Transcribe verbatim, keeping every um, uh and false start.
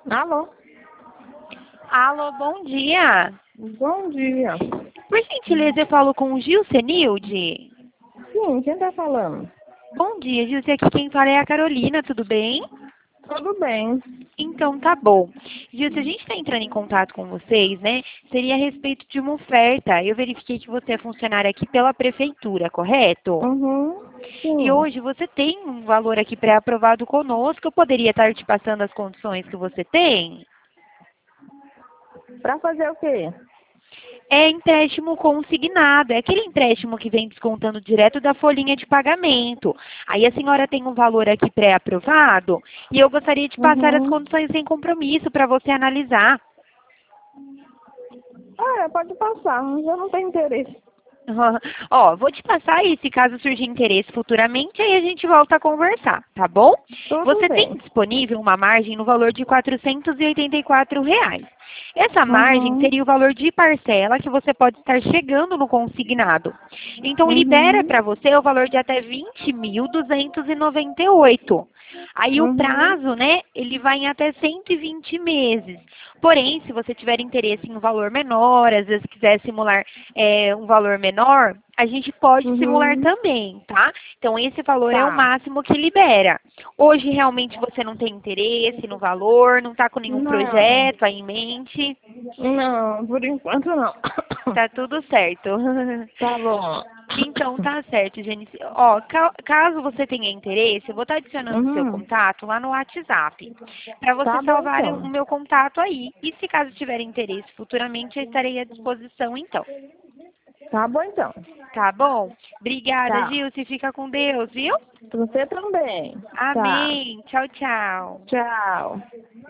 Alô? Alô, bom dia. Bom dia. Por gentileza, eu falo com o Gil Senilde? Sim, quem tá falando? Bom dia, Gilce. Aqui quem fala é a Carolina, tudo bem? Tudo bem. Então tá bom. Gilce, a gente está entrando em contato com vocês, né? Seria a respeito de uma oferta. Eu verifiquei que você é funcionária aqui pela prefeitura, correto? Uhum. E Sim. hoje você tem um valor aqui pré-aprovado conosco. Eu poderia estar te passando as condições que você tem? Pra fazer o quê? É empréstimo consignado, é aquele empréstimo que vem descontando direto da folhinha de pagamento. Aí a senhora tem um valor aqui pré-aprovado e eu gostaria de passar as Uhum. condições sem compromisso para você analisar. Ah, é, pode passar, mas eu não tenho interesse. Ó, vou te passar e se caso surgir interesse futuramente, aí a gente volta a conversar, tá bom? Tudo Você tem bem. disponível uma margem no valor de quatrocentos e oitenta e quatro reais. Essa margem Uhum. seria o valor de parcela que você pode estar chegando no consignado. Então, libera Uhum. para você o valor de até vinte mil duzentos e noventa e oito. Aí o Uhum. prazo, né, ele vai em até cento e vinte meses. Porém, se você tiver interesse em um valor menor, às vezes quiser simular é, um valor menor, a gente pode simular Uhum. também, tá? Então, esse valor é o Tá. máximo que libera. Hoje, realmente, você não tem interesse no valor, não está com nenhum Não. projeto aí em mente, Não, por enquanto não. tá tudo certo. Tá bom. Então, tá certo, Genice. Ó, ca- caso você tenha interesse, eu vou estar adicionando o seu Uhum. contato lá no WhatsApp, para você Tá bom salvar então. o meu contato aí. E se caso tiver interesse futuramente, eu estarei à disposição, então. Tá bom então. Tá bom? Obrigada, Tá. Gil. Se fica com Deus, viu? Você também. Tá. Amém. Tchau, tchau. Tchau.